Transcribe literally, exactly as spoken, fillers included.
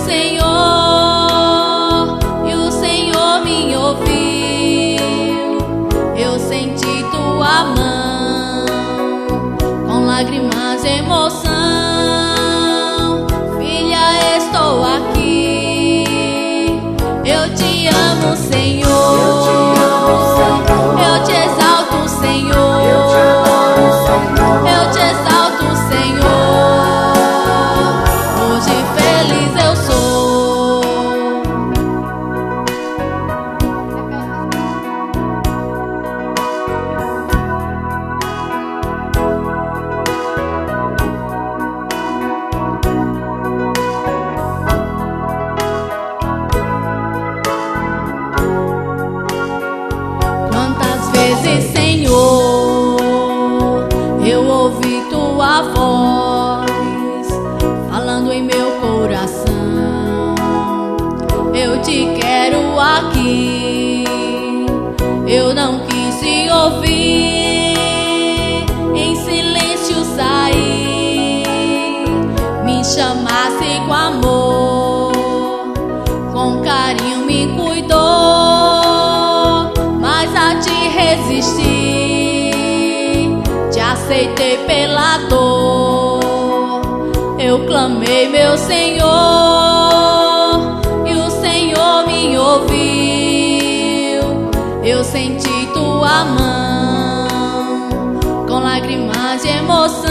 Senhor, e o Senhor me ouviu. Eu senti tua mão, com lágrimas e emoção. Filha, estou aqui. Eu te amo, Senhor. Eu te exalto, Senhor. Eu te exalto, Senhor. Hoje feliz eu sou. Quantas vezes, Senhor, eu ouvi tua voz falando em meu coração. Eu te quero aqui. Eu não quis te ouvir, em silêncio saí. Me chamasse com amor, com carinho me cuidou, mas a ti resisti, te aceitei pela dor. Eu clamei, meu Senhor, e o Senhor me ouviu. Eu senti tua mão, com lágrimas de emoção.